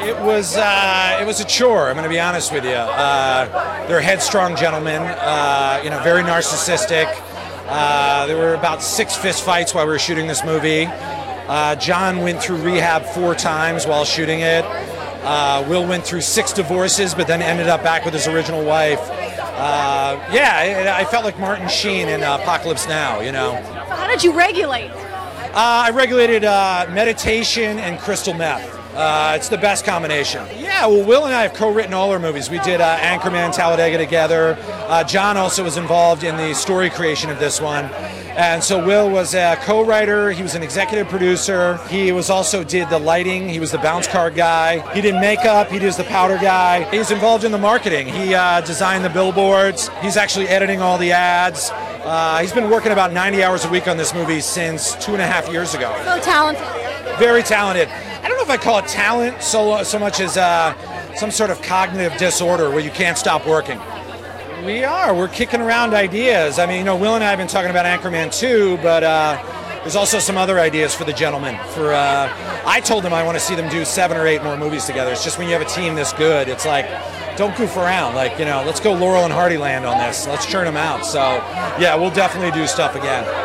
It was a chore. I'm going to be honest with you. They're headstrong gentlemen, very narcissistic. There were about 6 fist fights while we were shooting this movie. John went through rehab 4 times while shooting it. Will went through 6 divorces, but then ended up back with his original wife. I felt like Martin Sheen in Apocalypse Now. So how did you regulate? I regulated meditation and crystal meth. It's the best combination. Yeah, well, Will and I have co-written all our movies. We did Anchorman, Talladega together. John also was involved in the story creation of this one. And so Will was a co-writer. He was an executive producer. He was also did the lighting. He was the bounce card guy. He did makeup. He was the powder guy. He was involved in the marketing. He designed the billboards. He's actually editing all the ads. He's been working about 90 hours a week on this movie since 2.5 years ago. So talented. Very talented. I don't know if I call it talent so much as some sort of cognitive disorder where you can't stop working. We're kicking around ideas. I mean, Will and I have been talking about Anchorman 2, but there's also some other ideas for the gentlemen. I told them I want to see them do 7 or 8 more movies together. It's just when you have a team this good, it's like, don't goof around. Like, let's go Laurel and Hardy land on this. Let's churn them out. So, yeah, we'll definitely do stuff again.